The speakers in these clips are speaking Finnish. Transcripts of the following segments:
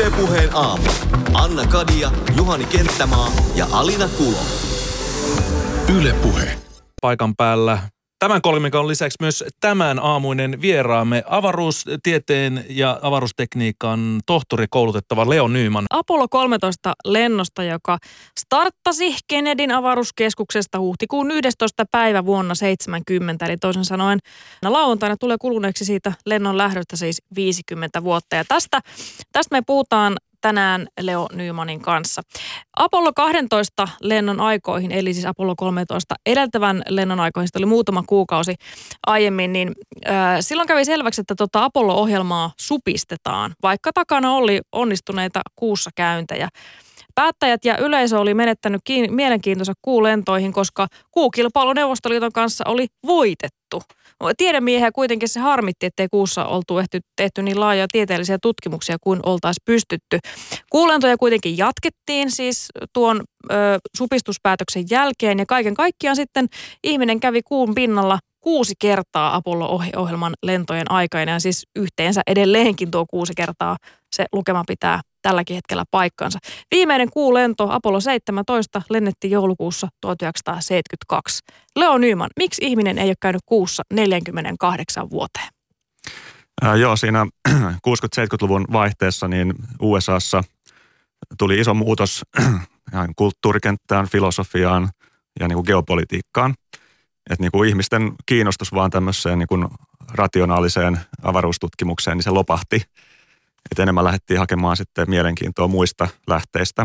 Yle Puheen aamu. Anna Kadia, Juhani Kenttämaa ja Alina Kulo. Yle Puhe. Paikan päällä tämän kolmikon lisäksi myös tämän aamuinen vieraamme avaruustieteen ja avaruustekniikan tohtori koulutettava Leo Nyman. Apollo 13 lennosta, joka starttasi Kennedyn avaruuskeskuksesta huhtikuun 11. päivä vuonna 70. Eli toisin sanoen lauantaina tulee kuluneeksi siitä lennon lähdöstä siis 50 vuotta. Ja tästä me puhutaan tänään Leo Nymanin kanssa. Apollo 12 lennon aikoihin, eli siis Apollo 13 edeltävän lennon aikoihin, sitä oli muutama kuukausi aiemmin, niin silloin kävi selväksi, että Apollo-ohjelmaa supistetaan, vaikka takana oli onnistuneita kuussa käyntejä. Päättäjät ja yleisö oli menettänyt mielenkiintonsa kuulentoihin, koska kuukilpailu Neuvostoliiton kanssa oli voitettu. Tiedemiehiä kuitenkin se harmitti, ettei kuussa oltu tehty niin laajoja tieteellisiä tutkimuksia kuin oltaisiin pystytty. Kuulentoja kuitenkin jatkettiin siis tuon supistuspäätöksen jälkeen ja kaiken kaikkiaan sitten ihminen kävi kuun pinnalla 6 kertaa Apollo-ohjelman lentojen aikana ja siis yhteensä edelleenkin tuo 6 kertaa se lukema pitää tälläkin hetkellä paikkansa. Viimeinen kuulento Apollo 17 lennettiin joulukuussa 1972. Leo Nyman, miksi ihminen ei ole käynyt kuussa 48 vuoteen? Joo, siinä 60-70-luvun vaihteessa niin USAssa tuli iso muutos kulttuurikenttään, filosofiaan ja niin kuin geopolitiikkaan. Että niin kuin ihmisten kiinnostus vaan tämmöiseen niin kuin rationaaliseen avaruustutkimukseen, niin se lopahti. Että enemmän lähdettiin hakemaan sitten mielenkiintoa muista lähteistä.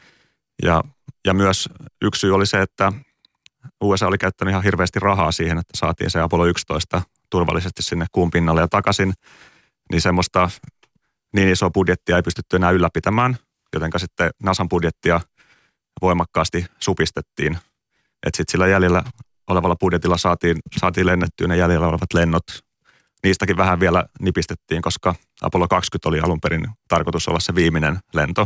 Ja myös yksi syy oli se, että USA oli käyttänyt ihan hirveästi rahaa siihen, että saatiin se Apollo 11 turvallisesti sinne kuun pinnalle ja takaisin. Niin semmoista niin isoa budjettia ei pystytty enää ylläpitämään, jotenka sitten NASAn budjettia voimakkaasti supistettiin. Että sitten sillä jäljellä olevalla budjetilla saatiin lennettyä ne jäljellä olevat lennot. Niistäkin vähän vielä nipistettiin, koska Apollo 20 oli alun perin tarkoitus olla se viimeinen lento.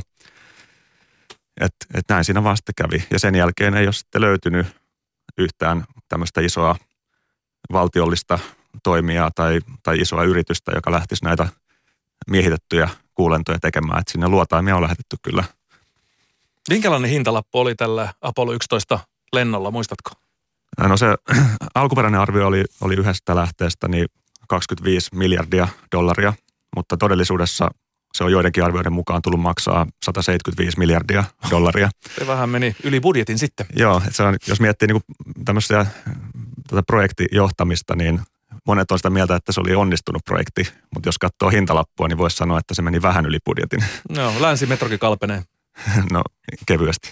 Et näin siinä vaan sitten kävi. Ja sen jälkeen ei ole sitten löytynyt yhtään tämmöistä isoa valtiollista toimijaa tai isoa yritystä, joka lähtisi näitä miehitettyjä kuulentoja tekemään. Et sinne luotaimia on lähetetty kyllä. Minkälainen hintalappu oli tällä Apollo 11 lennolla, muistatko? No se alkuperäinen arvio oli yhdestä lähteestä niin $25 miljardia, mutta todellisuudessa se on joidenkin arvioiden mukaan tullut maksaa $175 miljardia. Se vähän meni yli budjetin sitten. Joo, että se on, jos miettii niin tämmöistä projektijohtamista, niin monet on sitä mieltä, että se oli onnistunut projekti, mutta jos katsoo hintalappua, niin voisi sanoa, että se meni vähän yli budjetin. No, länsimetrokin kalpenee. No, kevyesti.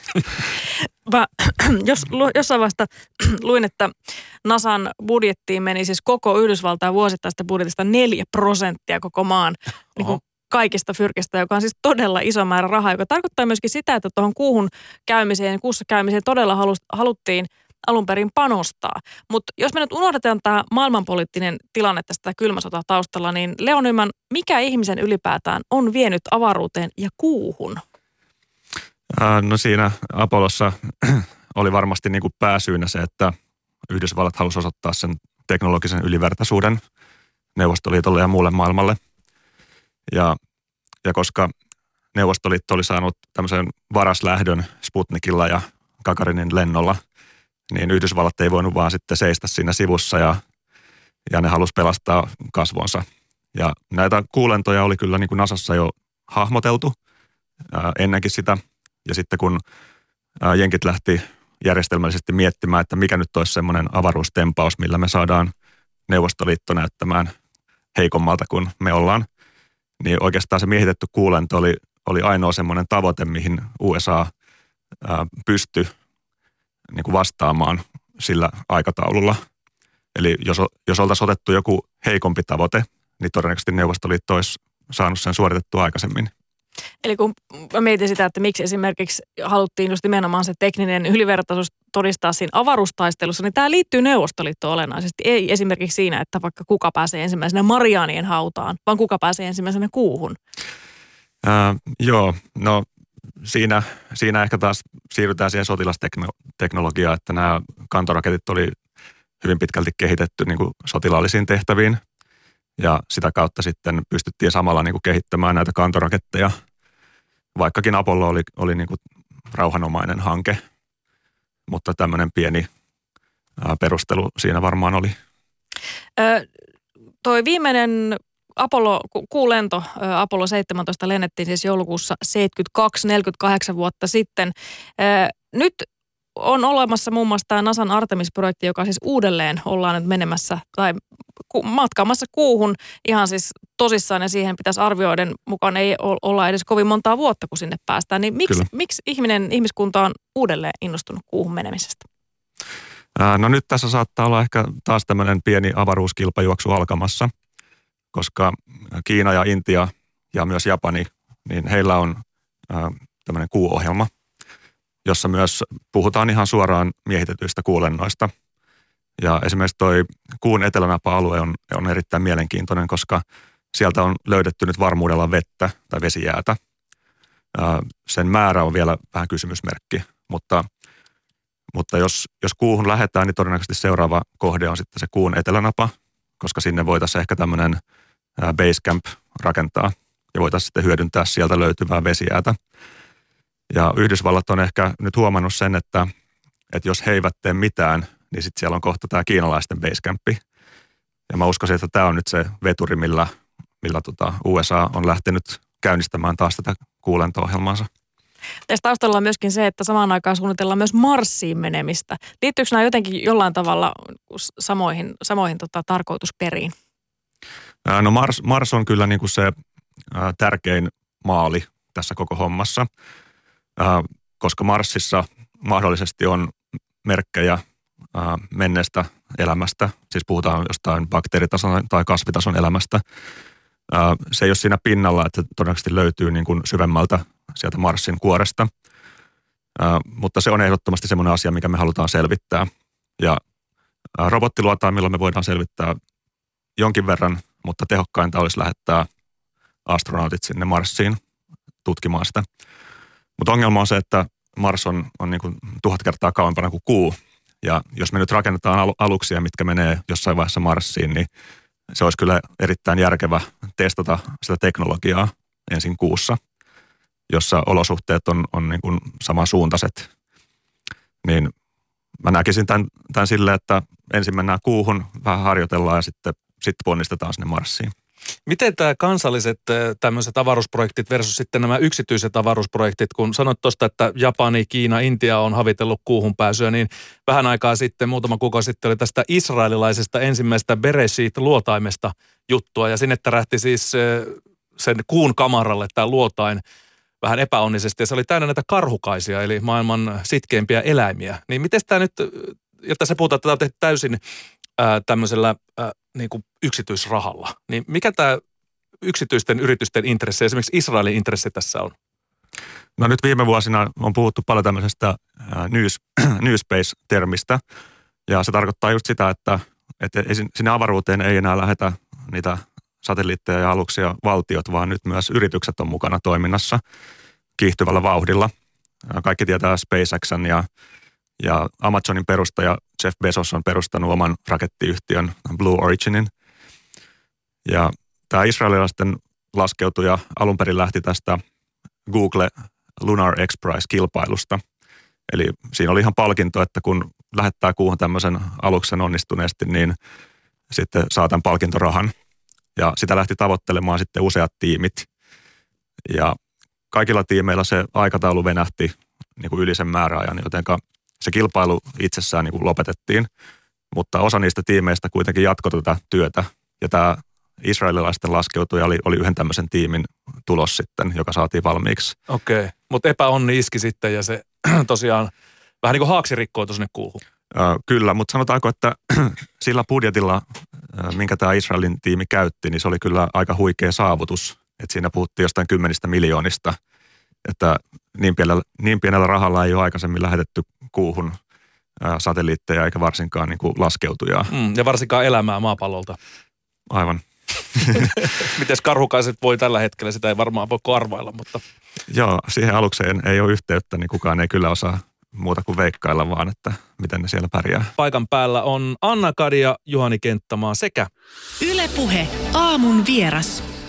Jossain vasta luin, että NASAn budjettiin meni siis koko Yhdysvaltain vuosittaista budjetista 4% koko maan niin kuin kaikista fyrkistä, joka on siis todella iso määrä rahaa, joka tarkoittaa myöskin sitä, että tuohon kuussa käymiseen todella haluttiin alun perin panostaa. Mutta jos me nyt unohdetaan tämä maailmanpoliittinen tilanne tästä kylmäsota taustalla, niin Leo Nyman, mikä ihmisen ylipäätään on vienyt avaruuteen ja kuuhun? No siinä Apollossa oli varmasti niin kuin pääsyynä se, että Yhdysvallat halusi osoittaa sen teknologisen ylivertaisuuden Neuvostoliitolle ja muulle maailmalle. Ja koska Neuvostoliitto oli saanut tämmöisen varaslähdön Sputnikilla ja Gagarinin lennolla, niin Yhdysvallat ei voinut vaan sitten seistä siinä sivussa ja ne halusi pelastaa kasvonsa. Ja näitä kuulentoja oli kyllä niin kuin NASAssa jo hahmoteltu ennenkin sitä. Ja sitten kun jenkit lähti järjestelmällisesti miettimään, että mikä nyt olisi semmoinen avaruustempaus, millä me saadaan Neuvostoliitto näyttämään heikommalta kuin me ollaan, niin oikeastaan se miehitetty kuulento oli ainoa semmoinen tavoite, mihin USA pystyi niin kuin vastaamaan sillä aikataululla. Eli jos oltaisiin otettu joku heikompi tavoite, niin todennäköisesti Neuvostoliitto olisi saanut sen suoritettua aikaisemmin. Eli kun mä mietin sitä, että miksi esimerkiksi haluttiin just nimenomaan se tekninen ylivertaisuus todistaa siinä avaruustaistelussa, niin tämä liittyy Neuvostoliittoon olennaisesti. Ei esimerkiksi siinä, että vaikka kuka pääsee ensimmäisenä Mariaanien hautaan, vaan kuka pääsee ensimmäisenä kuuhun. Joo, no siinä ehkä taas siirrytään siihen sotilasteknologiaan, että nämä kantoraketit oli hyvin pitkälti kehitetty niin kuin sotilaallisiin tehtäviin. Ja sitä kautta sitten pystyttiin samalla niin kuin kehittämään näitä kantoraketteja Vaikkakin Apollo oli niin kuin rauhanomainen hanke, mutta tämmöinen pieni perustelu siinä varmaan oli. Toi viimeinen kuulento Apollo 17 lennettiin siis joulukuussa 72, 48 vuotta sitten. Nyt on olemassa muun muassa tämä NASAn Artemis-projekti, joka siis uudelleen ollaan nyt menemässä tai matkaamassa kuuhun ihan siis tosissaan, ja siihen pitäisi arvioiden mukaan ei olla edes kovin montaa vuotta, kun sinne päästään. Niin miksi ihmiskunta on uudelleen innostunut kuuhun menemisestä? No nyt tässä saattaa olla ehkä taas tämmöinen pieni avaruuskilpajuoksu alkamassa, koska Kiina ja Intia ja myös Japani, niin heillä on tämmöinen kuuohjelma, jossa myös puhutaan ihan suoraan miehitetyistä kuulennoista. Ja esimerkiksi toi kuun etelänapa-alue on erittäin mielenkiintoinen, koska sieltä on löydetty nyt varmuudella vettä tai vesijäätä. Sen määrä on vielä vähän kysymysmerkki, mutta jos kuuhun lähdetään, niin todennäköisesti seuraava kohde on sitten se kuun etelänapa, koska sinne voitaisiin ehkä tämmöinen basecamp rakentaa ja voitaisiin sitten hyödyntää sieltä löytyvää vesijäätä. Ja Yhdysvallat on ehkä nyt huomannut sen, että jos he eivät tee mitään, niin sitten siellä on kohta tämä kiinalaisten basecampi. Ja mä uskoisin, että tämä on nyt se veturi, millä USA on lähtenyt käynnistämään taas tätä kuulento-ohjelmaansa. Tässä taustalla on myöskin se, että samaan aikaan suunnitellaan myös Marsiin menemistä. Liittyykö nämä jotenkin jollain tavalla samoihin tarkoitusperiin? No Mars on kyllä niin kuin se tärkein maali tässä koko hommassa, koska Marsissa mahdollisesti on merkkejä menneestä elämästä, siis puhutaan jostain bakteeritason tai kasvitason elämästä. Se ei ole siinä pinnalla, että todennäköisesti löytyy niin kuin syvemmältä sieltä Marsin kuoresta, mutta se on ehdottomasti semmoinen asia, mikä me halutaan selvittää. Ja robottiluotaimilla me voidaan selvittää jonkin verran, mutta tehokkainta olisi lähettää astronautit sinne Marsiin tutkimaan sitä. Mutta ongelma on se, että Mars on niin kuin 1000 kertaa kauempana kuin Kuu. Ja jos me nyt rakennetaan aluksia, mitkä menee jossain vaiheessa Marsiin, niin se olisi kyllä erittäin järkevä testata sitä teknologiaa ensin Kuussa, jossa olosuhteet on niin kuin samansuuntaiset. Niin mä näkisin tämän silleen, että ensin mennään Kuuhun, vähän harjoitellaan ja sitten ponnistetaan sinne Marsiin. Miten tämä kansalliset tämmöiset avaruusprojektit versus sitten nämä yksityiset avaruusprojektit, kun sanoit tuosta, että Japani, Kiina, Intia on havitellut kuuhun pääsyä, niin vähän aikaa sitten, muutama kuukausi sitten oli tästä israelilaisesta ensimmäisestä Bereshit-luotaimesta juttua, ja sinne tärähti siis sen kuun kamaralle tämä luotain vähän epäonnisesti, ja se oli täynnä näitä karhukaisia, eli maailman sitkeimpiä eläimiä. Niin miten tämä nyt, jotta se puhutaan, että tämä on tehty täysin tämmöisellä niin kuin yksityisrahalla, niin mikä tämä yksityisten yritysten intressi, esimerkiksi Israelin intressi tässä on? No nyt viime vuosina on puhuttu paljon tämmöisestä New Space-termistä, ja se tarkoittaa just sitä, että sinne avaruuteen ei enää lähetä niitä satelliitteja ja aluksia valtiot, vaan nyt myös yritykset on mukana toiminnassa kiihtyvällä vauhdilla. Kaikki tietää SpaceXn ja Amazonin perustaja Jeff Bezos on perustanut oman rakettiyhtiön Blue Originin. Ja tämä israelilaisten laskeutuja alun perin lähti tästä Google Lunar X Prize-kilpailusta. Eli siinä oli ihan palkinto, että kun lähettää kuuhun tämmöisen aluksen onnistuneesti, niin sitten saa tämän palkintorahan. Ja sitä lähti tavoittelemaan sitten useat tiimit. Ja kaikilla tiimeillä se aikataulu venähti niin kuin yli sen määräajan, jotenka se kilpailu itsessään niin kuin lopetettiin, mutta osa niistä tiimeistä kuitenkin jatkoi tätä työtä. Ja tämä israelilaisten laskeutuja oli yhden tämmöisen tiimin tulos sitten, joka saatiin valmiiksi. Okei, mutta epäonni iski sitten ja se tosiaan vähän niin kuin haaksi rikkoi sinne kuuhun. Kyllä, mutta sanotaanko, että sillä budjetilla, minkä tämä Israelin tiimi käytti, niin se oli kyllä aika huikea saavutus. Että siinä puhuttiin jostain 10 miljoonista, että niin pienellä rahalla ei ole aikaisemmin lähetetty kuuhun satelliitteja eikä varsinkaan niin kuin laskeutujaa. Ja varsinkaan elämää maapallolta. Aivan. Mites karhukaiset voi tällä hetkellä, sitä ei varmaan voi arvailla, mutta... Joo, siihen alukseen ei ole yhteyttä, niin kukaan ei kyllä osaa muuta kuin veikkailla vaan, että miten ne siellä pärjää. Paikan päällä on Anna Kadi ja Juhani Kenttämaa sekä... Yle Puhe, aamun vieras.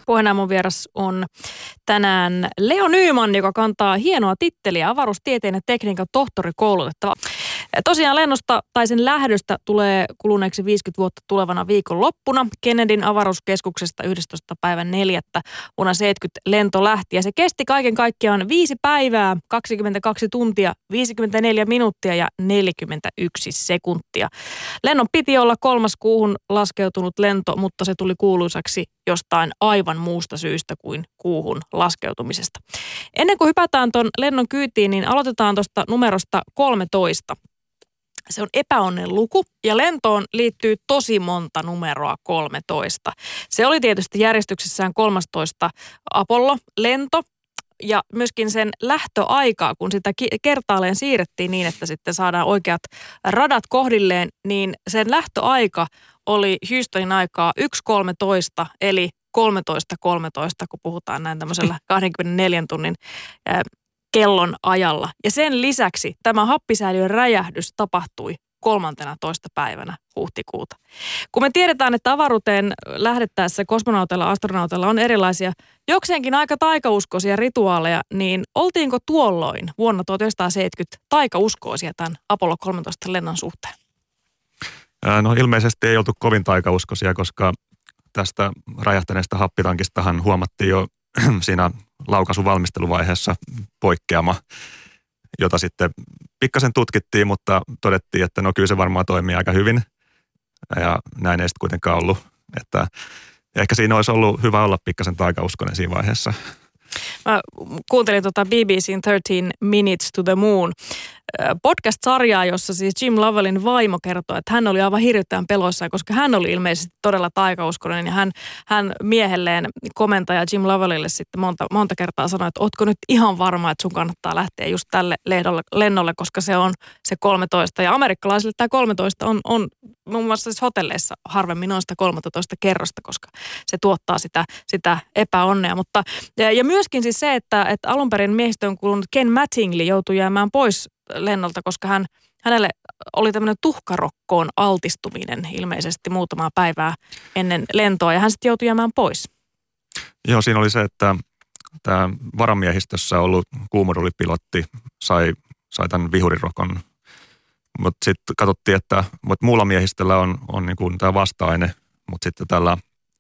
Puheena mun vieras on tänään Leo Nyman, joka kantaa hienoa titteliä avaruustieteen ja tekniikan tohtorikoulutettava. Tosiaan lennosta tai sen lähdöstä tulee kuluneeksi 50 vuotta tulevana viikonloppuna. Kennedyn avaruuskeskuksesta 11.4. vuonna 70 lento lähti ja se kesti kaiken kaikkiaan 5 päivää, 22 tuntia, 54 minuuttia ja 41 sekuntia. Lennon piti olla 3. kuuhun laskeutunut lento, mutta se tuli kuuluisaksi jostain aivan muusta syystä kuin kuuhun laskeutumisesta. Ennen kuin hypätään ton lennon kyytiin, niin aloitetaan tuosta numerosta 13. Se on epäonnen luku ja lentoon liittyy tosi monta numeroa 13. Se oli tietysti järjestyksessään 13 Apollo-lento ja myöskin sen lähtöaikaa, kun sitä kertaalleen siirrettiin niin, että sitten saadaan oikeat radat kohdilleen, niin sen lähtöaika oli Houstonin aikaa 1.13 eli 13.13, kun puhutaan näin tämmöisellä 24 tunnin kellon ajalla. Ja sen lisäksi tämä happisäiliön räjähdys tapahtui 13. päivänä huhtikuuta. Kun me tiedetään, että avaruuteen lähdettäessä kosmonauteilla, astronauteilla on erilaisia jokseenkin aika taikauskoisia rituaaleja, niin oltiinko tuolloin vuonna 1970 taikauskoisia tämän Apollo 13 lennon suhteen? No ilmeisesti ei oltu kovin taikauskoisia, koska tästä räjähtäneestä happitankistahan huomattiin jo siinä laukaisun valmisteluvaiheessa poikkeama, jota sitten pikkasen tutkittiin, mutta todettiin, että no kyllä se varmaan toimii aika hyvin. Ja näin ei sitten kuitenkaan ollut. Että ehkä siinä olisi ollut hyvä olla pikkasen taikauskoinen siinä vaiheessa. Mä kuuntelin BBC:n 13 Minutes to the Moon podcast-sarjaa, jossa siis Jim Lovellin vaimo kertoi, että hän oli aivan hirvittävän peloissaan, koska hän oli ilmeisesti todella taikauskoinen ja hän miehelleen komentaja Jim Lovellille sitten monta kertaa sanoi, että ootko nyt ihan varma, että sun kannattaa lähteä just tälle lennolle, koska se on se 13. Ja amerikkalaisille tämä 13 on muun muassa siis hotelleissa harvemmin on sitä 13 kerrosta, koska se tuottaa sitä epäonnea. Mutta, ja myöskin siis se, että alun perin miehistöön kuulunut Ken Mattingly joutui jäämään pois lennolta, koska hänelle oli tämmöinen tuhkarokkoon altistuminen ilmeisesti muutamaa päivää ennen lentoa ja hän sitten joutui jäämään pois. Joo, siinä oli se, että tämä varamiehistössä ollut kuumodulipilotti sai tämän vihurirokon. Mutta sitten katsottiin, että muulla miehistöllä on niin kuin tämä vasta-aine, mutta sitten tällä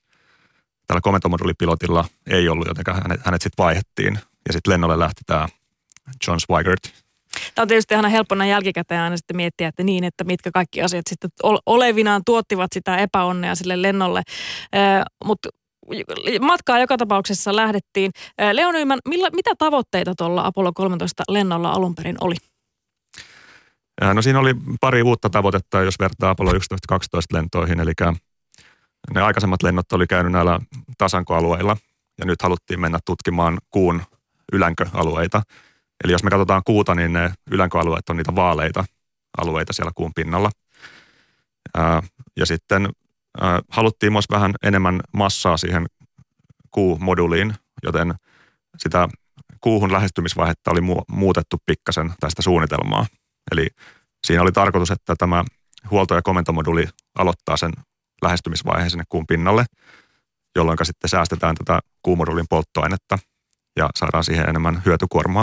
komentomodulipilotilla ei ollut, joten hänet sitten vaihdettiin. Ja sitten lennolle lähti tämä John Swigert. Tämä on tietysti aina helpona jälkikäteen aina sitten miettiä, että mitkä kaikki asiat sitten olevinaan tuottivat sitä epäonnea sille lennolle. Mutta matkaa joka tapauksessa lähdettiin. Leo Nyman, mitä tavoitteita tuolla Apollo 13 lennolla alun perin oli? No siinä oli pari uutta tavoitetta, jos vertaa Apollo 11-12 lentoihin. Eli ne aikaisemmat lennot oli käynyt näillä tasankoalueilla ja nyt haluttiin mennä tutkimaan kuun ylänköalueita. Eli jos me katsotaan kuuta, niin ne ylänköalueet on niitä vaaleita alueita siellä kuun pinnalla. Ja sitten haluttiin myös vähän enemmän massaa siihen kuumoduliin, joten sitä kuuhun lähestymisvaihetta oli muutettu pikkasen tästä suunnitelmaa. Eli siinä oli tarkoitus, että tämä huolto- ja komentomoduli aloittaa sen lähestymisvaiheen sinne kuun pinnalle, jolloin sitten säästetään tätä kuumodulin polttoainetta ja saadaan siihen enemmän hyötykuormaa.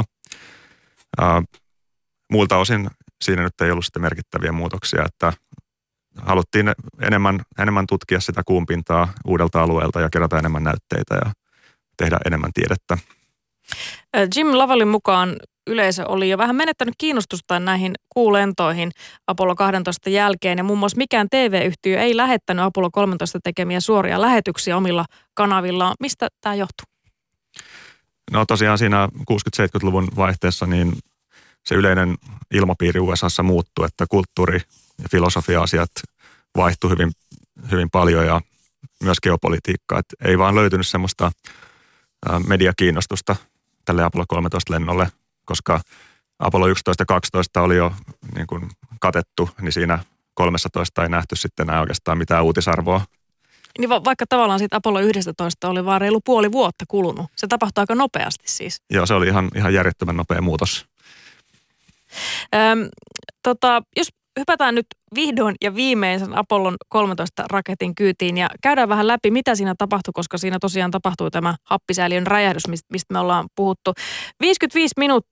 Muilta osin siinä nyt ei ollut sitten merkittäviä muutoksia, että haluttiin enemmän tutkia sitä kuun pintaa uudelta alueelta ja kerätä enemmän näytteitä ja tehdä enemmän tiedettä. Jim Lovellin mukaan yleisö oli jo vähän menettänyt kiinnostusta näihin kuulentoihin Apollo 12 jälkeen ja muun muassa mikään TV-yhtiö ei lähettänyt Apollo 13 tekemiä suoria lähetyksiä omilla kanavillaan. Mistä tämä johtuu? No tosiaan siinä 60-70-luvun vaihteessa niin se yleinen ilmapiiri USAssa muuttui, että kulttuuri- ja filosofia-asiat vaihtui hyvin, hyvin paljon ja myös geopolitiikka. Et ei vaan löytynyt semmoista mediakiinnostusta tälle Apollo 13 lennolle, koska Apollo 11 ja 12 oli jo niin kuin katettu, niin siinä 13 ei nähty sitten enää oikeastaan mitään uutisarvoa. Niin vaikka tavallaan siitä Apollo 11 oli vaan reilu puoli vuotta kulunut. Se tapahtui aika nopeasti siis. Joo, se oli ihan järjettömän nopea muutos. Jos hypätään nyt vihdoin ja viimein sen Apollon 13 raketin kyytiin ja käydään vähän läpi, mitä siinä tapahtui, koska siinä tosiaan tapahtui tämä happisäiliön räjähdys, mistä me ollaan puhuttu. 55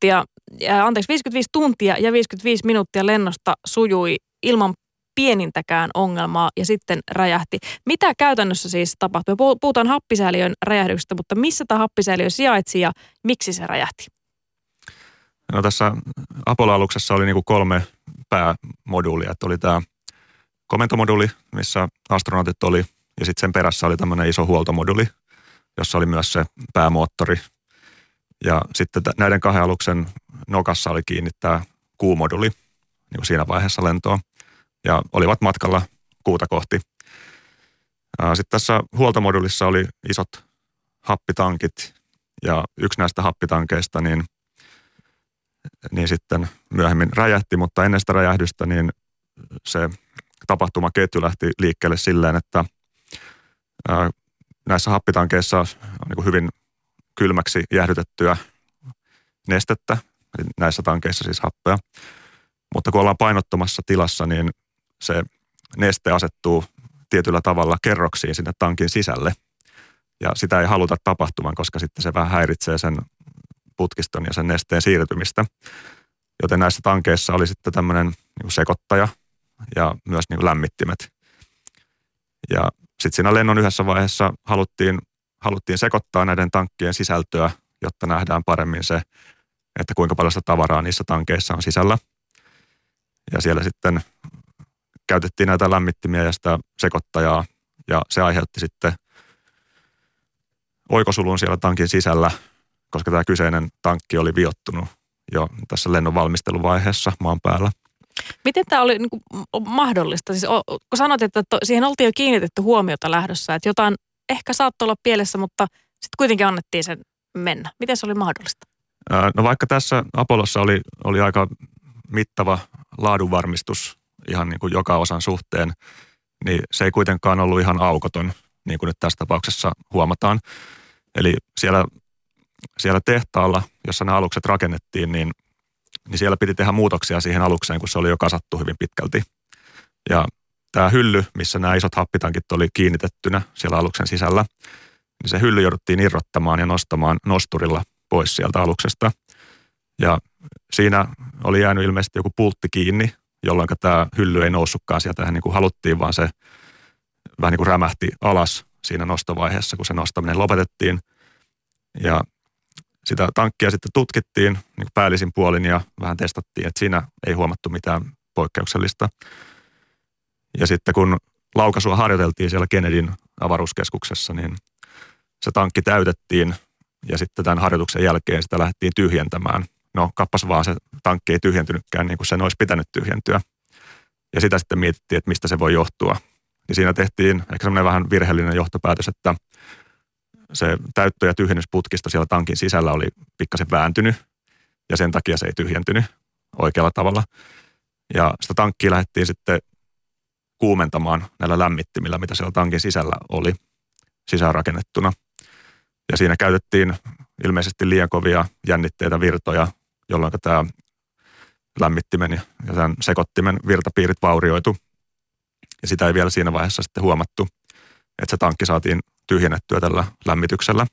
tuntia ja 55 minuuttia lennosta sujui ilman pienintäkään ongelmaa ja sitten räjähti. Mitä käytännössä siis tapahtui? Puhutaan happisäiliön räjähdyksestä, mutta missä tämä happisäiliö sijaitsi ja miksi se räjähti? No tässä Apollo-aluksessa oli niin kuin 3 päämoduulia. Että oli tämä komentomoduuli, missä astronautit oli, ja sitten sen perässä oli tämmöinen iso huoltomoduuli, jossa oli myös se päämoottori. Ja sitten näiden 2 aluksen nokassa oli kiinni tämä kuumoduuli niin kuin siinä vaiheessa lentoa. Ja olivat matkalla kuuta kohti. Sitten tässä huoltomodulissa oli isot happitankit, ja yksi näistä happitankeista niin sitten myöhemmin räjähti, mutta ennen sitä räjähdystä niin se tapahtumaketju lähti liikkeelle silleen, että näissä happitankeissa on niin kuin hyvin kylmäksi jäähdytettyä nestettä, eli näissä tankeissa siis happea, mutta kun ollaan painottomassa tilassa, niin se neste asettuu tietyllä tavalla kerroksiin sinne tankin sisälle, ja sitä ei haluta tapahtumaan, koska sitten se vähän häiritsee sen putkiston ja sen nesteen siirtymistä. Joten näissä tankeissa oli sitten tämmöinen niin kuin sekoittaja ja myös niin kuin lämmittimet. Ja sitten siinä lennon yhdessä vaiheessa haluttiin sekoittaa näiden tankkien sisältöä, jotta nähdään paremmin se, että kuinka paljon sitä tavaraa niissä tankeissa on sisällä. Ja siellä sitten käytettiin näitä lämmittimiä ja sitä sekoittajaa, ja se aiheutti sitten oikosulun siellä tankin sisällä, koska tämä kyseinen tankki oli viottunut jo tässä lennon valmisteluvaiheessa maan päällä. Miten tämä oli niin kuin mahdollista? Siis, kun sanoit, että siihen oltiin jo kiinnitetty huomiota lähdössä, että jotain ehkä saattoi olla pielessä, mutta sitten kuitenkin annettiin sen mennä. Miten se oli mahdollista? No vaikka tässä Apollossa oli aika mittava laadunvarmistus ihan niin kuin joka osan suhteen, niin se ei kuitenkaan ollut ihan aukoton, niin kuin nyt tässä tapauksessa huomataan. Eli siellä tehtaalla, jossa nämä alukset rakennettiin, niin siellä piti tehdä muutoksia siihen alukseen, kun se oli jo kasattu hyvin pitkälti. Ja tämä hylly, missä nämä isot happitankit oli kiinnitettynä siellä aluksen sisällä, niin se hylly jouduttiin irrottamaan ja nostamaan nosturilla pois sieltä aluksesta. Ja siinä oli jäänyt ilmeisesti joku pultti kiinni, jolloin tämä hylly ei noussutkaan sieltä niin kuin haluttiin, vaan se vähän niin kuin rämähti alas siinä nostovaiheessa, kun se nostaminen lopetettiin. Ja sitä tankkia sitten tutkittiin niin kuin päällisin puolin ja vähän testattiin, että siinä ei huomattu mitään poikkeuksellista. Ja sitten kun laukaisua harjoiteltiin siellä Kennedyn avaruuskeskuksessa, niin se tankki täytettiin ja sitten tämän harjoituksen jälkeen sitä lähdettiin tyhjentämään. No kappas vaan, se tankki ei tyhjentynytkään niin kuin sen olisi pitänyt tyhjentyä. Ja sitä sitten mietittiin, että mistä se voi johtua. Ja siinä tehtiin ehkä semmoinen vähän virheellinen johtopäätös, että se täyttö- ja tyhjennysputkisto siellä tankin sisällä oli pikkasen vääntynyt ja sen takia se ei tyhjentynyt oikealla tavalla. Ja sitä tankkia lähdettiin sitten kuumentamaan näillä lämmittimillä, mitä siellä tankin sisällä oli sisäänrakennettuna. Ja siinä käytettiin ilmeisesti liian kovia jännitteitä virtoja, jolloin tämä lämmittimen ja tämän sekoittimen virtapiirit vaurioitu. Ja sitä ei vielä siinä vaiheessa sitten huomattu, että se tankki saatiin tyhjennettyä tällä lämmityksellä.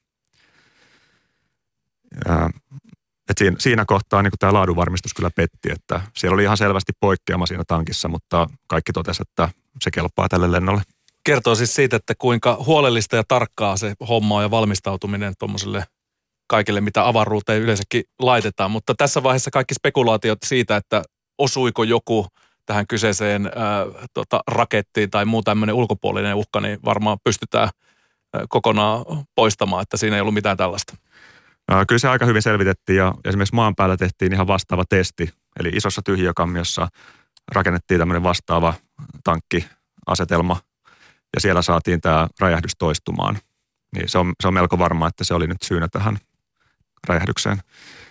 Siinä kohtaa niin tämä laadunvarmistus kyllä petti, että siellä oli ihan selvästi poikkeama siinä tankissa, mutta kaikki totesi, että se kelpaa tälle lennolle. Kertoo siis siitä, että kuinka huolellista ja tarkkaa se homma on ja valmistautuminen tuommoiselle kaikille, mitä avaruuteen yleensäkin laitetaan. Mutta tässä vaiheessa kaikki spekulaatiot siitä, että osuiko joku tähän kyseiseen rakettiin tai muu tämmöinen ulkopuolinen uhka, niin varmaan pystytään kokonaan poistamaan, että siinä ei ollut mitään tällaista. Kyllä se aika hyvin selvitettiin ja esimerkiksi maan päällä tehtiin ihan vastaava testi. Eli isossa tyhjiökammiossa rakennettiin tämmöinen vastaava tankkiasetelma ja siellä saatiin tämä räjähdys toistumaan. Niin se on melko varma, että se oli nyt syynä tähän räjähdykseen.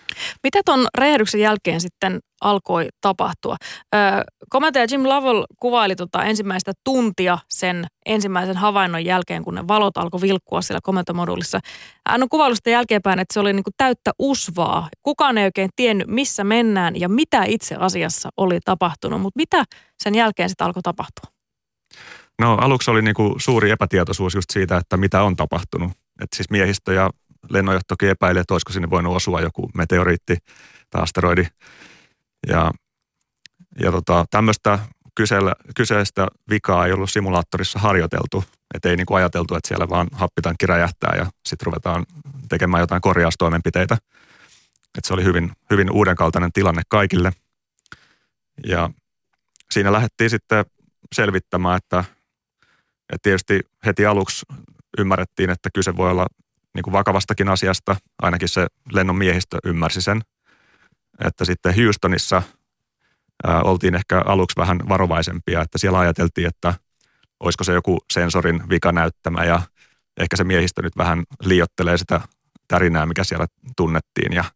Mitä ton räjähdyksen jälkeen sitten alkoi tapahtua? Komentaja Jim Lovell kuvaili ensimmäistä tuntia sen ensimmäisen havainnon jälkeen, kun ne valot alkoi vilkkua siellä komentomoduulissa. Hän on kuvaillut sitä jälkeenpäin, että se oli niin kuin täyttä usvaa. Kukaan ei oikein tiennyt, missä mennään ja mitä itse asiassa oli tapahtunut, mutta mitä sen jälkeen sitten alkoi tapahtua? No aluksi oli niin kuin suuri epätietoisuus just siitä, että mitä on tapahtunut. Että siis miehistö ja lennonjohtokin epäilee, että olisiko sinne voinut osua joku meteoriitti tai asteroidi. Ja tämmöistä kyseistä vikaa ei ollut simulaattorissa harjoiteltu. Että ei niin kuin ajateltu, että siellä vaan happitankki räjähtää ja sitten ruvetaan tekemään jotain korjaustoimenpiteitä. Että se oli hyvin, hyvin uudenkaltainen tilanne kaikille. Ja siinä lähdettiin sitten selvittämään, että tietysti heti aluksi ymmärrettiin, että kyse voi olla niin kuin vakavastakin asiasta. Ainakin se lennon miehistö ymmärsi sen. Että sitten Houstonissa oltiin ehkä aluksi vähän varovaisempia, että siellä ajateltiin, että olisiko se joku sensorin vikanäyttämä ja ehkä se miehistö nyt vähän liioittelee sitä tärinää, mikä siellä tunnettiin. Ja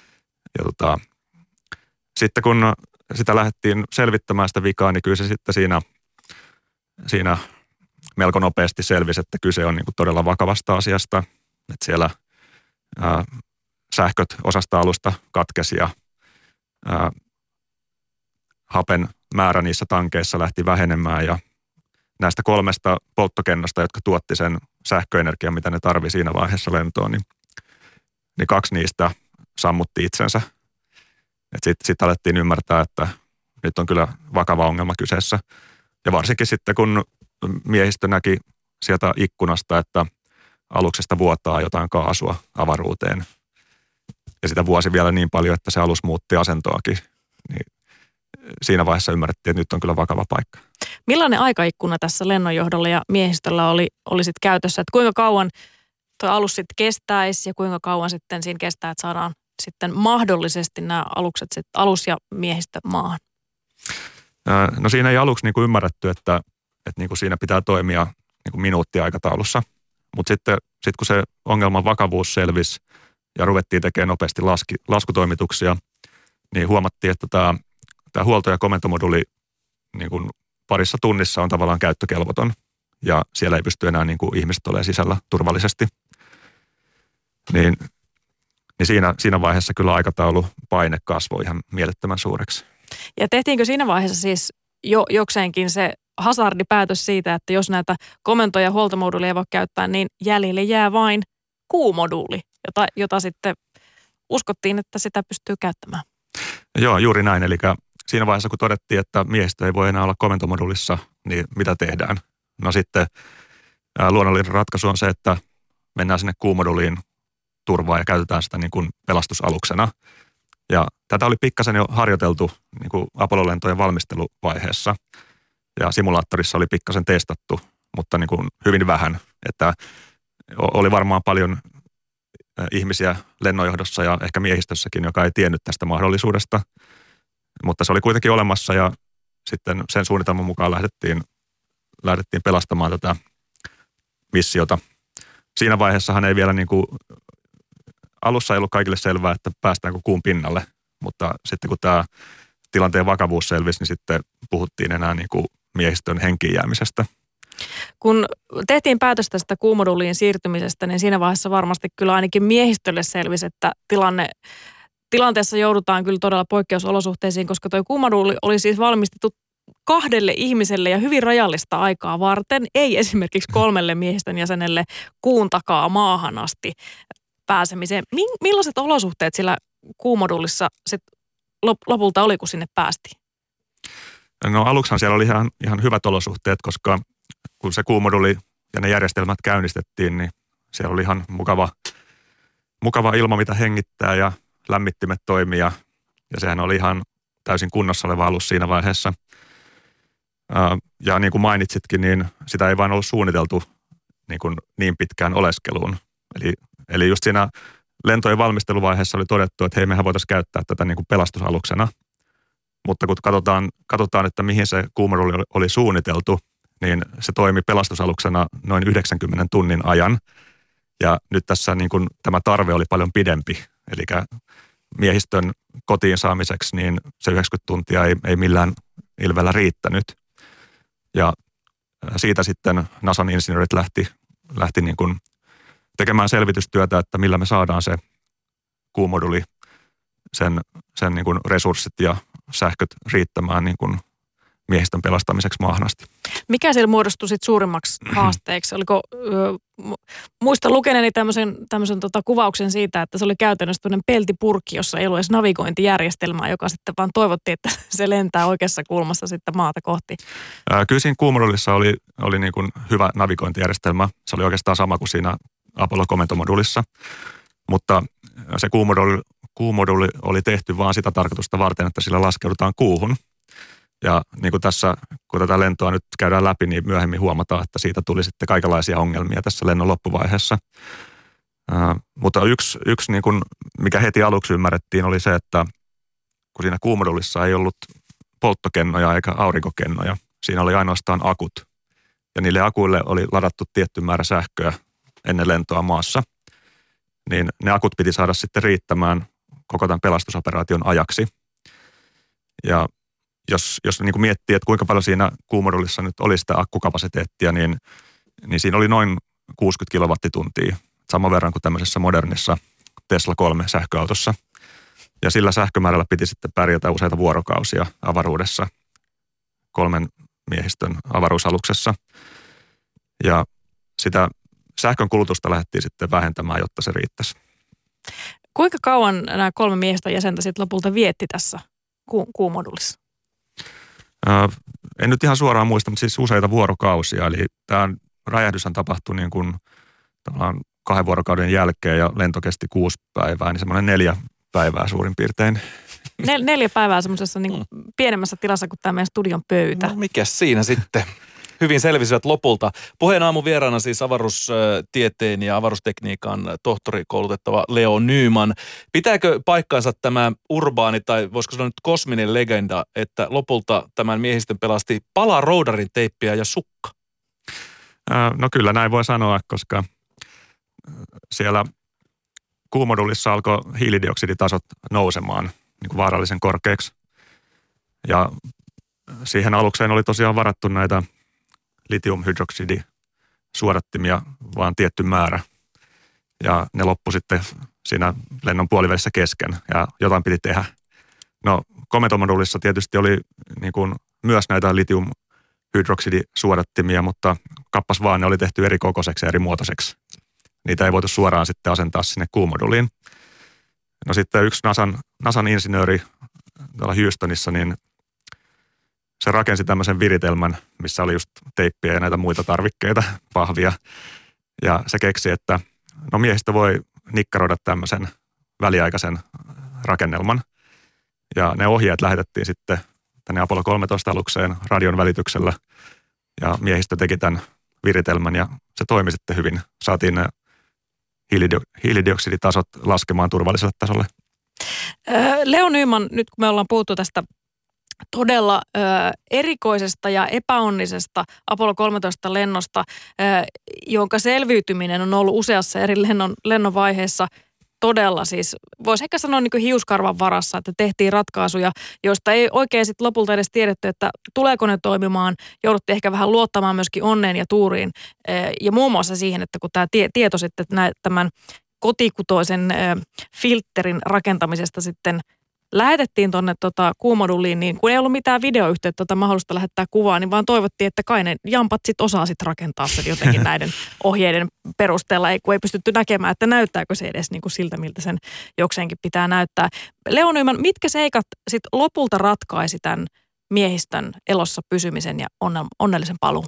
sitten kun sitä lähdettiin selvittämään sitä vikaa, niin kyllä se sitten siinä melko nopeasti selvisi, että kyse on niin kuin todella vakavasta asiasta. Että siellä sähköt osasta alusta katkesi ja hapen määrä niissä tankeissa lähti vähenemään ja näistä 3 polttokennosta, jotka tuotti sen sähköenergian, mitä ne tarvii siinä vaiheessa lentoon, niin 2 niistä sammutti itsensä. Sitten alettiin ymmärtää, että nyt on kyllä vakava ongelma kyseessä. Ja varsinkin sitten, kun miehistö näki sieltä ikkunasta, että aluksesta vuotaa jotain kaasua avaruuteen. Ja sitä vuosi vielä niin paljon, että se alus muutti asentoakin. Niin siinä vaiheessa ymmärrettiin, että nyt on kyllä vakava paikka. Millainen aikaikkuna tässä lennonjohdolla ja miehistöllä oli sitten käytössä? Että kuinka kauan tuo alus sitten kestäisi ja kuinka kauan sitten siinä kestää, että saadaan sitten mahdollisesti nämä alukset, alus ja miehistö maahan? No siinä ei aluksi niin kuin ymmärretty, että niin kuin siinä pitää toimia niin kuin minuuttiaikataulussa. Mutta sitten kun se ongelman vakavuus selvisi ja ruvettiin tekemään nopeasti laskutoimituksia, niin huomattiin, että tämä huolto- ja komentomoduli niin kuin parissa tunnissa on tavallaan käyttökelvoton ja siellä ei pysty enää niin kuin ihmiset olemaan sisällä turvallisesti. Niin siinä vaiheessa kyllä aikataulupaine kasvoi ihan mielettömän suureksi. Ja tehtiinkö siinä vaiheessa siis jokseenkin se hazardipäätös siitä, että jos näitä komento- ja huoltomoduulia ei voi käyttää, niin jäljelle jää vain kuumoduuli, jota sitten uskottiin, että sitä pystyy käyttämään? Joo, juuri näin. Eli siinä vaiheessa, kun todettiin, että miehistö ei voi enää olla komentomodulissa, niin mitä tehdään? No sitten luonnollinen ratkaisu on se, että mennään sinne kuumoduliin turvaan ja käytetään sitä niin kuin pelastusaluksena. Ja tätä oli pikkasen jo harjoiteltu niin kuin Apollo-lentojen valmisteluvaiheessa. Ja simulaattorissa oli pikkasen testattu, mutta niin kuin hyvin vähän. Että oli varmaan paljon ihmisiä lennonjohdossa ja ehkä miehistössäkin, joka ei tiennyt tästä mahdollisuudesta. Mutta se oli kuitenkin olemassa ja sitten sen suunnitelman mukaan lähdettiin pelastamaan tätä missiota. Siinä vaiheessahan ei vielä niin kuin, alussa ei ollut kaikille selvää, että päästäänkö kuun pinnalle, mutta sitten kun tämä tilanteen vakavuus selvisi, niin sitten puhuttiin enää niin kuin miehistön henkiin jäämisestä. Kun tehtiin päätös tästä kuumoduuliin siirtymisestä, niin siinä vaiheessa varmasti kyllä ainakin miehistölle selvisi, että tilanteessa joudutaan kyllä todella poikkeusolosuhteisiin, koska tuo kuumoduuli oli siis valmistettu 2 ihmiselle ja hyvin rajallista aikaa varten, ei esimerkiksi 3 miehistön jäsenelle kuun takaa maahan asti pääsemiseen. Millaiset olosuhteet sillä kuumoduulissa lopulta oli, kun sinne päästiin? No aluksihan siellä oli ihan hyvät olosuhteet, koska kun se kuumoduuli ja ne järjestelmät käynnistettiin, niin siellä oli ihan mukava ilma, mitä hengittää ja lämmittimet toimia. Ja sehän oli ihan täysin kunnossa oleva alus siinä vaiheessa. Ja niin kuin mainitsitkin, niin sitä ei vain ollut suunniteltu niin pitkään oleskeluun. Eli just siinä lentojen valmisteluvaiheessa oli todettu, että hei, mehän voitaisiin käyttää tätä niin kuin pelastusaluksena. Mutta kun katsotaan, että mihin se kuumoduuli oli suunniteltu, niin se toimi pelastusaluksena noin 90 tunnin ajan. Ja nyt tässä niin kuin tämä tarve oli paljon pidempi. Eli miehistön kotiin saamiseksi, niin se 90 tuntia ei millään ilveellä riittänyt. Ja siitä sitten NASAn insinöörit lähti niin kuin tekemään selvitystyötä, että millä me saadaan se kuumoduli, sen niin kuin resurssit ja sähköt riittämään niin kuin miehistön pelastamiseksi maahan asti. Mikä siellä muodostui sitten suurimmaksi haasteeksi? Oliko, muistan lukeneeni tämmöisen kuvauksen siitä, että se oli käytännössä tämmöinen peltipurkki, jossa ei ollut edes navigointijärjestelmää, joka sitten vaan toivottiin, että se lentää oikeassa kulmassa sitten maata kohti. Kyllä siinä kuumodulissa oli niin kuin hyvä navigointijärjestelmä. Se oli oikeastaan sama kuin siinä Apollo-komentomodulissa, mutta se kuumoduli oli tehty vaan sitä tarkoitusta varten, että sillä laskeudutaan kuuhun. Ja niin kuin tässä, kun tätä lentoa nyt käydään läpi, niin myöhemmin huomataan, että siitä tuli sitten kaikenlaisia ongelmia tässä lennon loppuvaiheessa. Mutta yksi niin kuin, mikä heti aluksi ymmärrettiin, oli se, että kun siinä kuumodulissa ei ollut polttokennoja eikä aurinkokennoja, siinä oli ainoastaan akut. Ja niille akuille oli ladattu tietty määrä sähköä ennen lentoa maassa. Niin ne akut piti saada sitten riittämään koko tämän pelastusoperaation ajaksi. Ja jos niin kuin miettii, että kuinka paljon siinä kuumodulissa nyt oli sitä akkukapasiteettia, niin siinä oli noin 60 kilowattituntia, saman verran kuin tämmöisessä modernissa Tesla 3 sähköautossa. Ja sillä sähkömäärällä piti sitten pärjätä useita vuorokausia avaruudessa 3 miehistön avaruusaluksessa. Ja sitä sähkön kulutusta lähdettiin sitten vähentämään, jotta se riittäisi. Kuinka kauan nämä 3 miehistön jäsentä sitten lopulta vietti tässä kuumodulissa? En nyt ihan suoraan muista, mutta siis useita vuorokausia. Eli tämä räjähdyshän tapahtui niin kuin 2 vuorokauden jälkeen ja lento kesti 6 päivää, niin semmoinen 4 päivää suurin piirtein. 4 päivää semmoisessa niin kuin pienemmässä tilassa kuin tämä meidän studion pöytä. No mikäs siinä sitten? Hyvin selvisivät lopulta. Puheen aamun vieraana siis avaruustieteen ja avaruustekniikan tohtorikoulutettava Leo Nyman. Pitääkö paikkaansa tämä urbaani tai voisiko sanoa nyt kosminen legenda, että lopulta tämän miehistön pelasti pala roudarin teippiä ja sukka? No kyllä näin voi sanoa, koska siellä kuumodulissa alkoi hiilidioksiditasot nousemaan niin kuin vaarallisen korkeaksi. Ja siihen alukseen oli tosiaan varattu näitä litiumhydroksidisuodattimia vaan tietty määrä. Ja ne loppu sitten siinä lennon puolivälissä kesken ja jotain piti tehdä. No komentomodulissa tietysti oli niin kuin myös näitä litiumhydroksidisuodattimia, mutta kappas vaan ne oli tehty eri kokoiseksi ja eri muotoiseksi. Niitä ei voitu suoraan sitten asentaa sinne kuumoduliin. No sitten yksi NASAn insinööri tuolla Houstonissa, niin se rakensi tämmöisen viritelmän, missä oli just teippiä ja näitä muita tarvikkeita, pahvia. Ja se keksi, että no miehistö voi nikkaroida tämmöisen väliaikaisen rakennelman. Ja ne ohjeet lähetettiin sitten tänne Apollo 13 alukseen radion välityksellä. Ja miehistö teki tämän viritelmän ja se toimi sitten hyvin. Saatiin ne hiilidioksiditasot laskemaan turvalliselle tasolle. Leo Nyman, nyt kun me ollaan puhuttu tästä todella erikoisesta ja epäonnisesta Apollo 13 lennosta, jonka selviytyminen on ollut useassa eri lennon vaiheessa todella siis, voisi ehkä sanoa niin kuin hiuskarvan varassa, että tehtiin ratkaisuja, joista ei oikein sitten lopulta edes tiedetty, että tuleeko ne toimimaan. Jouduttiin ehkä vähän luottamaan myöskin onneen ja tuuriin ja muun muassa siihen, että kun tämä tieto sitten tämän kotikutoisen filterin rakentamisesta sitten lähetettiin tuonne kuumoduliin, niin kun ei ollut mitään videoyhteyttä mahdollista lähettää kuvaa, niin vaan toivottiin, että kai ne jampat sitten osaa sitten rakentaa sen jotenkin näiden ohjeiden perusteella, kun ei pystytty näkemään, että näyttääkö se edes niin kuin siltä, miltä sen jokseenkin pitää näyttää. Leo Nyman, mitkä seikat sitten lopulta ratkaisi tämän miehistön elossa pysymisen ja onnellisen paluun?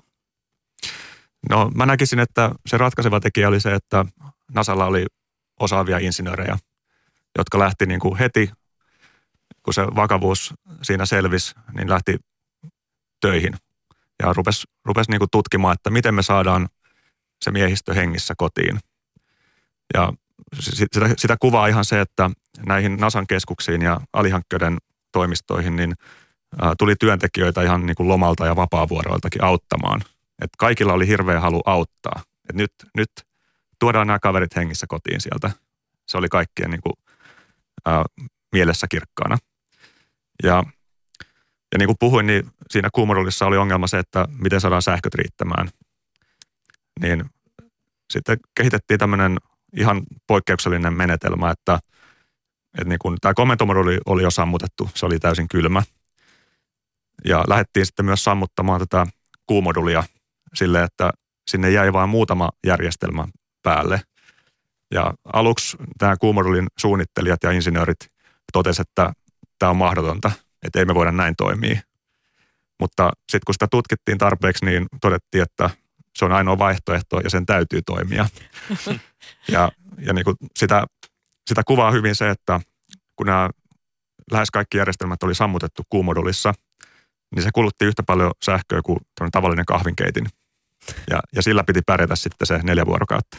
No mä näkisin, että se ratkaiseva tekijä oli se, että NASAlla oli osaavia insinöörejä, jotka lähti niin kuin heti, kun se vakavuus siinä selvisi, niin lähti töihin ja rupesi niin kuin tutkimaan, että miten me saadaan se miehistö hengissä kotiin. Ja sitä kuvaa ihan se, että näihin NASAn keskuksiin ja alihankkijoiden toimistoihin niin tuli työntekijöitä ihan niin kuin lomalta ja vapaavuoroiltakin auttamaan. Että kaikilla oli hirveä halu auttaa. Että nyt tuodaan nämä kaverit hengissä kotiin sieltä. Se oli kaikkien niin kuin, mielessä kirkkaana. Ja niin kuin puhuin, niin siinä kuumodulissa oli ongelma se, että miten saadaan sähköt riittämään. Niin sitten kehitettiin tämmöinen ihan poikkeuksellinen menetelmä, että niin kuin tämä komentomoduli oli jo sammutettu, se oli täysin kylmä. Ja lähdettiin sitten myös sammuttamaan tätä kuumodulia silleen, että sinne jäi vain muutama järjestelmä päälle. Ja aluksi tämä kuumodulin suunnittelijat ja insinöörit totesivat, että tämä on mahdotonta, että ei me voida näin toimia. Mutta sitten kun sitä tutkittiin tarpeeksi, niin todettiin, että se on ainoa vaihtoehto ja sen täytyy toimia. Ja niin kuin sitä kuvaa hyvin se, että kun nämä lähes kaikki järjestelmät oli sammutettu kuumodulissa, niin se kulutti yhtä paljon sähköä kuin tavallinen kahvinkeitin. Ja sillä piti pärjätä sitten se 4 vuorokautta.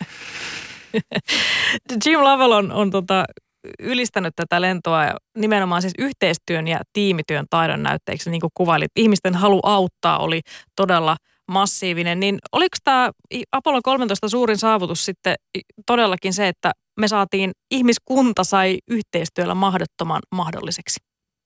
Jim Lovell on ylistänyt tätä lentoa nimenomaan siis yhteistyön ja tiimityön taidon näytteeksi, niin kuin kuvailit. Ihmisten halu auttaa oli todella massiivinen. Niin oliko tämä Apollo 13 suurin saavutus sitten todellakin se, että me saatiin, ihmiskunta sai yhteistyöllä mahdottoman mahdolliseksi?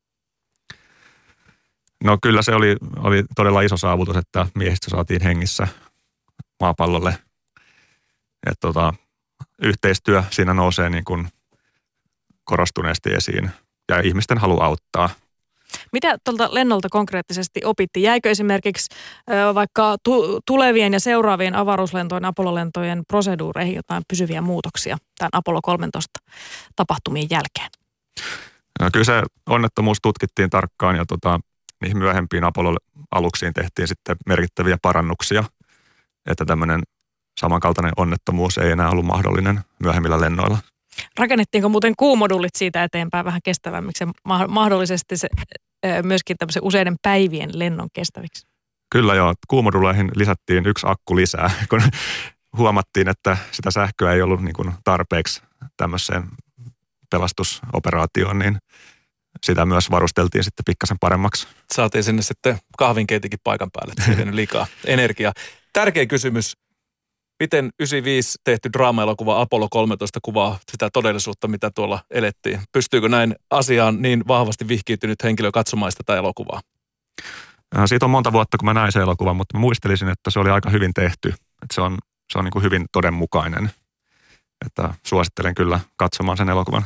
No kyllä se oli todella iso saavutus, että miehistö saatiin hengissä maapallolle. Että yhteistyö siinä nousee niin kuin korostuneesti esiin ja ihmisten halu auttaa. Mitä tuolta lennolta konkreettisesti opittiin? Jäikö esimerkiksi vaikka tulevien ja seuraavien avaruuslentojen, Apollo-lentojen proseduureihin jotain pysyviä muutoksia tämän Apollo 13 tapahtumien jälkeen? No, kyllä se onnettomuus tutkittiin tarkkaan ja niihin myöhempiin Apollo-aluksiin tehtiin sitten merkittäviä parannuksia, että tämmöinen samankaltainen onnettomuus ei enää ollut mahdollinen myöhemmillä lennoilla. Rakennettiinko muuten kuumodulit siitä eteenpäin vähän kestävämmiksi ja mahdollisesti se, myöskin tämmöisen useiden päivien lennon kestäviksi? Kyllä joo, kuumoduleihin lisättiin 1 akku lisää, kun huomattiin, että sitä sähköä ei ollut niin kuin tarpeeksi tämmöiseen pelastusoperaatioon, niin sitä myös varusteltiin sitten pikkasen paremmaksi. Saatiin sinne sitten kahvinkeitikin paikan päälle, että se ei liikaa energiaa. Tärkeä kysymys. Miten 95 tehty draama-elokuva Apollo 13 kuvaa sitä todellisuutta, mitä tuolla elettiin? Pystyykö näin asiaan niin vahvasti vihkiytynyt henkilö katsomaan tätä elokuvaa? Siitä on monta vuotta, kun mä näin sen elokuvan, mutta mä muistelisin, että se oli aika hyvin tehty. Että se on niin kuin hyvin todenmukainen. Että suosittelen kyllä katsomaan sen elokuvan.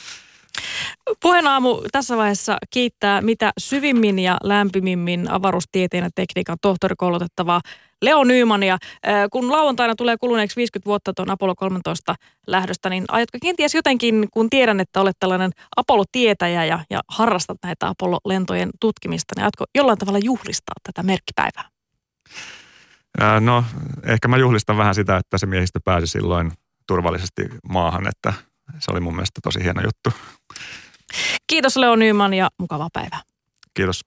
Puheen aamu tässä vaiheessa kiittää mitä syvimmin ja lämpimimmin avaruustieteen ja tekniikan tohtorikoulutettavaa Leo Nymania. Kun lauantaina tulee kuluneeksi 50 vuotta tuon Apollo 13 lähdöstä, niin aiotko kenties jotenkin, kun tiedän, että olet tällainen Apollo-tietäjä ja harrastat näitä Apollo-lentojen tutkimista, niin aiotko jollain tavalla juhlistaa tätä merkkipäivää? No, ehkä mä juhlistan vähän sitä, että se miehistö pääsi silloin turvallisesti maahan, että se oli mun mielestä tosi hieno juttu. Kiitos Leo Nyman ja mukavaa päivää. Kiitos.